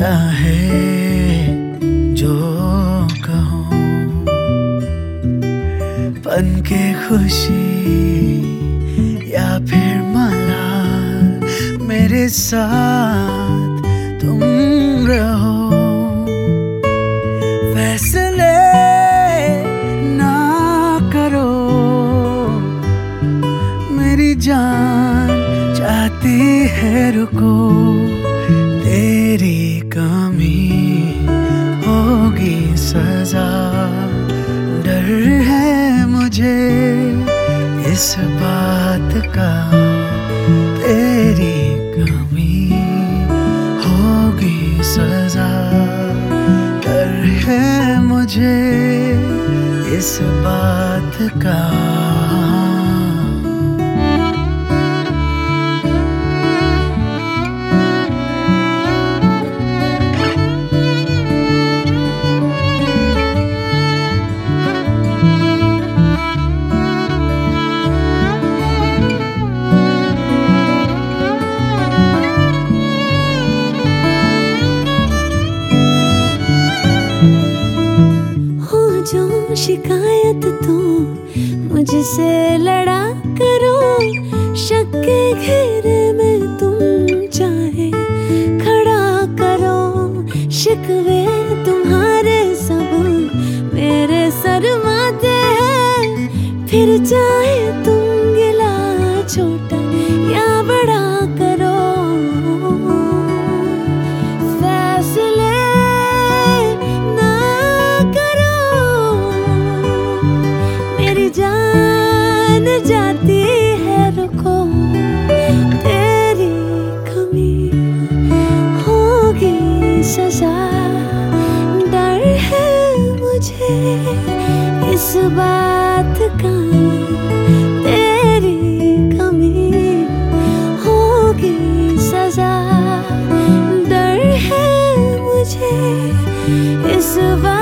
चाहे जो कहो, बन के खुशी या फिर मलाल, मेरे साथ तुम रहो। फैसले ना करो, मेरी जान चाहती है रुको। तेरी कमी होगी सजा, डर है मुझे इस बात का। तेरी कमी होगी सजा, डर है मुझे इस बात का। शिकायत तो मुझसे लड़ा करो, शक के घेरे में तुम चाहे खड़ा करो। शिकवे तुम्हारे सब मेरे शर्माते हैं, फिर चाहे तुम गिला छोटा या बड़ा करो। जान जाती है रुको, तेरी कमी होगी सजा, डर है मुझे इस बात का। तेरी कमी होगी सजा, डर है मुझे इस बात